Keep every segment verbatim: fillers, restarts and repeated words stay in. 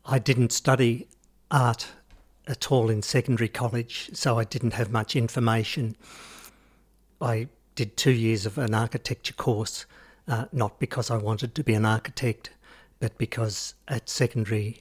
I didn't study art at all in secondary college, so I didn't have much information. I did two years of an architecture course, uh, not because I wanted to be an architect, but because at secondary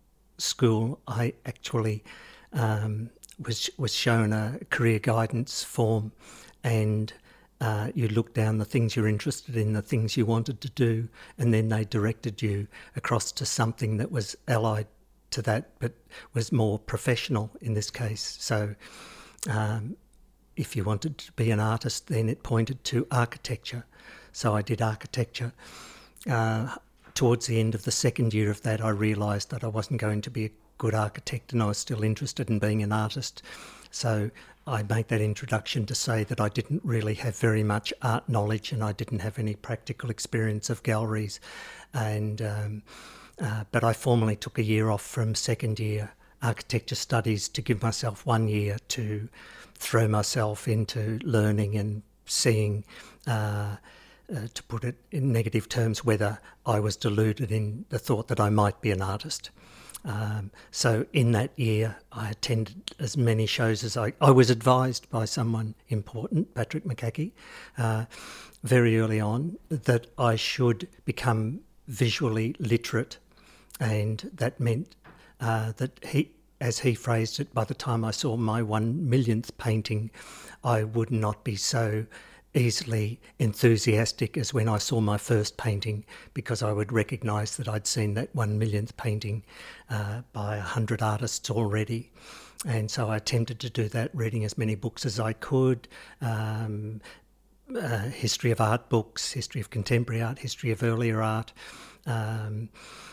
school I actually um, was was shown a career guidance form, and uh, you looked down the things you're interested in, the things you wanted to do, and then they directed you across to something that was allied to that, but was more professional in this case. So um, if you wanted to be an artist, then it pointed to architecture. So I did architecture. Uh, towards the end of the second year of that, I realised that I wasn't going to be a good architect, and I was still interested in being an artist. So I made that introduction to say that I didn't really have very much art knowledge, and I didn't have any practical experience of galleries. And um, uh, but I formally took a year off from second year architecture studies to give myself one year to throw myself into learning and seeing, uh, uh, to put it in negative terms, whether I was deluded in the thought that I might be an artist. Um, so in that year, I attended as many shows as I... I was advised by someone important, Patrick McCaughey, uh, very early on, that I should become visually literate, and that meant uh, that he, as he phrased it, by the time I saw my one millionth painting, I would not be so easily enthusiastic as when I saw my first painting, because I would recognise that I'd seen that one millionth painting uh, by a hundred artists already. And so I attempted to do that, reading as many books as I could, um, uh, history of art books, history of contemporary art, history of earlier art, um,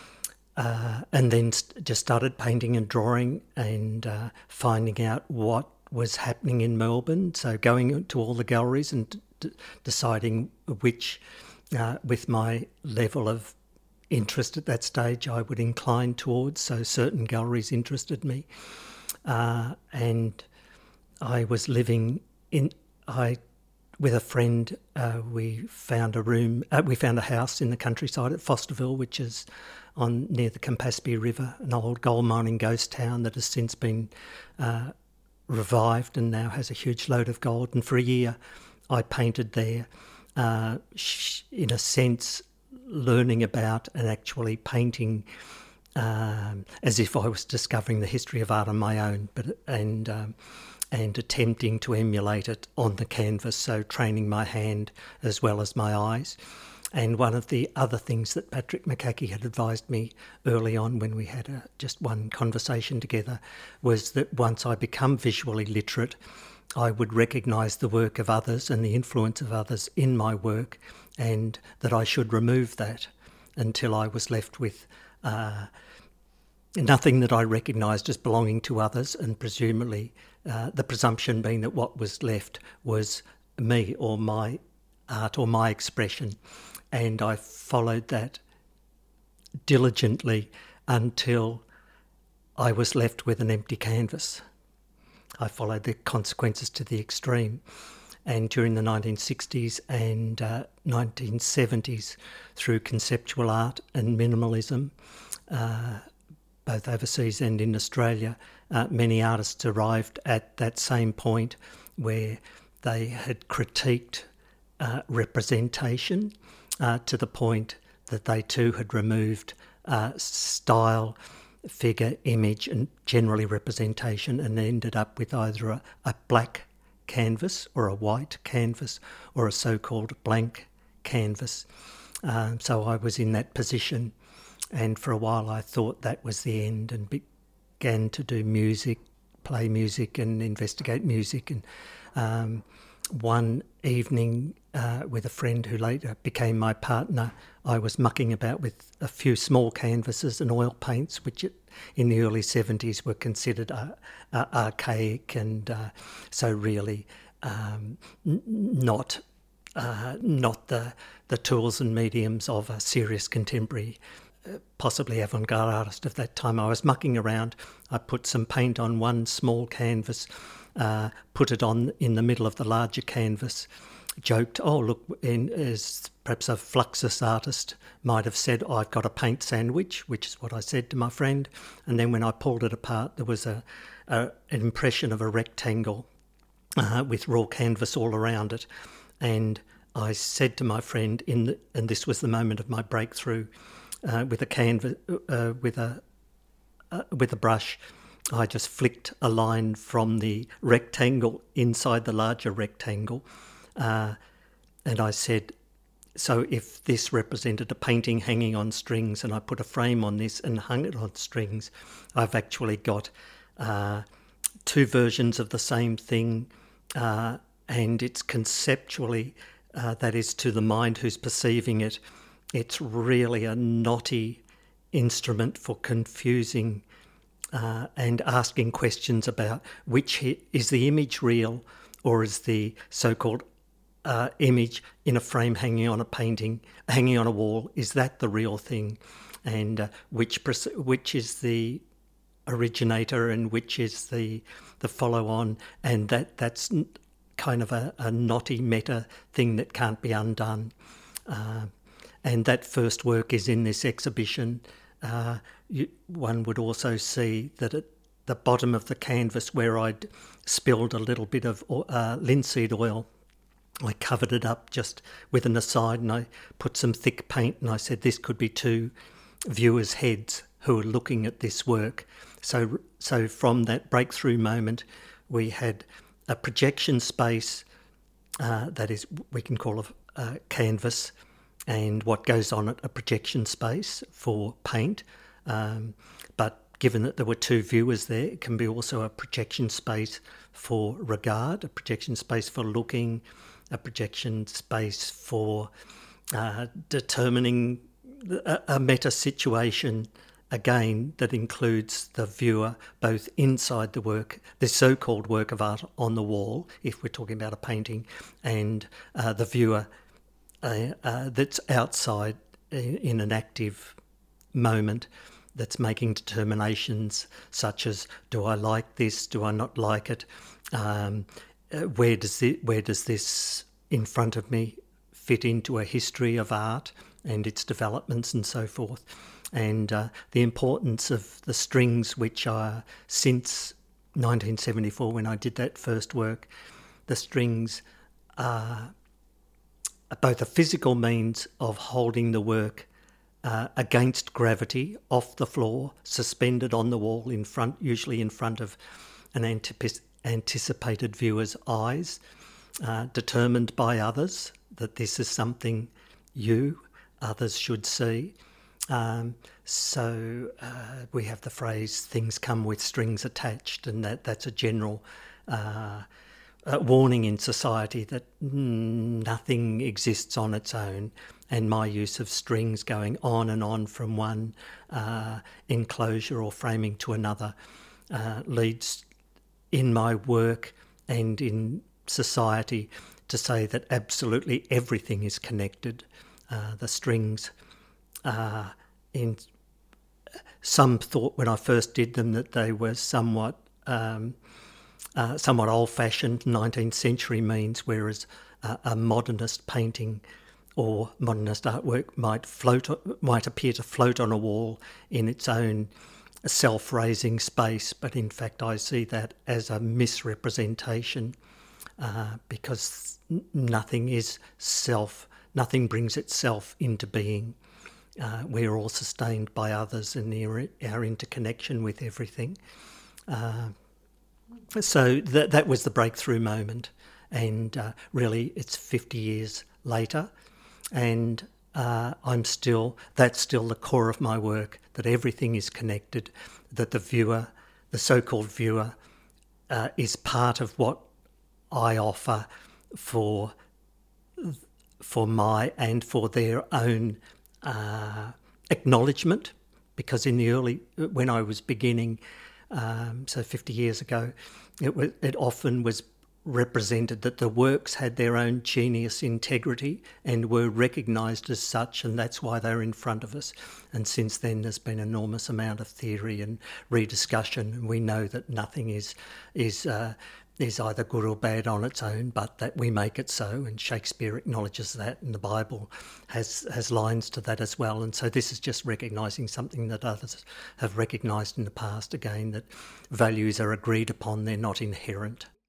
uh, and then st- just started painting and drawing and uh, finding out what was happening in Melbourne. So going to all the galleries and d- deciding which, uh, with my level of interest at that stage, I would incline towards. So certain galleries interested me. Uh, and I was living in, I, with a friend, uh, we found a room, uh, we found a house in the countryside at Fosterville, which is on near the Campaspe River, an old gold mining ghost town that has since been uh, revived and now has a huge load of gold. And for a year I painted there, uh, in a sense learning about and actually painting um, as if I was discovering the history of art on my own, but and um, and attempting to emulate it on the canvas, so training my hand as well as my eyes. And one of the other things that Patrick McCaughey had advised me early on when we had a, just one conversation together was that once I become visually literate, I would recognise the work of others and the influence of others in my work, and that I should remove that until I was left with uh, nothing that I recognised as belonging to others, and presumably uh, the presumption being that what was left was me or my art or my expression. And I followed that diligently until I was left with an empty canvas. I followed the consequences to the extreme. And during the nineteen sixties and uh, nineteen seventies, through conceptual art and minimalism, uh, both overseas and in Australia, uh, many artists arrived at that same point where they had critiqued uh, representation, Uh, to the point that they too had removed uh, style, figure, image and generally representation, and ended up with either a, a black canvas or a white canvas or a so-called blank canvas. Um, so I was in that position, and for a while I thought that was the end, and began to do music, play music and investigate music. And um, one evening uh, with a friend who later became my partner, I was mucking about with a few small canvases and oil paints, which it, in the early seventies were considered uh, uh, archaic and uh, so really um, n- not uh, not the the tools and mediums of a serious contemporary, uh, possibly avant-garde artist of that time. I was mucking around. I put some paint on one small canvas, uh, put it on in the middle of the larger canvas, joked, oh, look, in, as perhaps a Fluxus artist might have said, I've got a paint sandwich, which is what I said to my friend. And then when I pulled it apart, there was a, a an impression of a rectangle uh, with raw canvas all around it. And I said to my friend, in the, and this was the moment of my breakthrough, uh, with a canvas, uh, with a uh, with a brush, I just flicked a line from the rectangle inside the larger rectangle. Uh, and I said, so if this represented a painting hanging on strings and I put a frame on this and hung it on strings, I've actually got uh, two versions of the same thing, uh, and it's conceptually, uh, that is to the mind who's perceiving it, it's really a knotty instrument for confusing uh, and asking questions about which hi- is the image real, or is the so-called Uh, image in a frame hanging on a painting, hanging on a wall, is that the real thing? And uh, which which is the originator and which is the the follow-on? And that that's kind of a, a knotty meta thing that can't be undone. Uh, and that first work is in this exhibition. Uh, you, one would also see that at the bottom of the canvas, where I'd spilled a little bit of uh, linseed oil, I covered it up just with an aside, and I put some thick paint, and I said this could be two viewers' heads who are looking at this work. So, so from that breakthrough moment, we had a projection space uh, that is, we can call a, a canvas, and what goes on it, a projection space for paint. Um, but given that there were two viewers there, it can be also a projection space for regard, a projection space for looking, a projection space for uh, determining a, a meta situation, again, that includes the viewer both inside the work, the so-called work of art on the wall, if we're talking about a painting, and uh, the viewer uh, uh, that's outside in, in an active moment that's making determinations such as, do I like this, do I not like it, um, Uh, where does it, where does this in front of me fit into a history of art and its developments and so forth, and uh, the importance of the strings, which are since nineteen seventy-four when I did that first work, the strings are both a physical means of holding the work uh, against gravity off the floor, suspended on the wall in front, usually in front of an antipis- anticipated viewer's eyes, uh, determined by others that this is something you, others should see. Um, so uh, we have the phrase, things come with strings attached, and that, that's a general uh, uh, warning in society that nothing exists on its own, and my use of strings going on and on from one uh, enclosure or framing to another uh, leads in my work and in society to say that absolutely everything is connected. Uh, the strings are in... Some thought when I first did them that they were somewhat um, uh, somewhat old-fashioned nineteenth century means, whereas uh, a modernist painting or modernist artwork might float, might appear to float on a wall in its own self-raising space, but in fact I see that as a misrepresentation, uh, because nothing is self, nothing brings itself into being. Uh, we're all sustained by others and our, our interconnection with everything. Uh, so that that was the breakthrough moment, and uh, really it's fifty years later, and uh, I'm still, that's still the core of my work, that everything is connected, that the viewer, the so-called viewer, uh, is part of what I offer for for my and for their own uh, acknowledgement, because in the early, when I was beginning, um, so fifty years ago, it was, it often was represented that the works had their own genius integrity and were recognised as such, and that's why they're in front of us. And since then there's been an enormous amount of theory and rediscussion, and we know that nothing is is uh, is either good or bad on its own, but that we make it so, and Shakespeare acknowledges that, and the Bible has has lines to that as well. And so this is just recognising something that others have recognised in the past, again, that values are agreed upon, they're not inherent.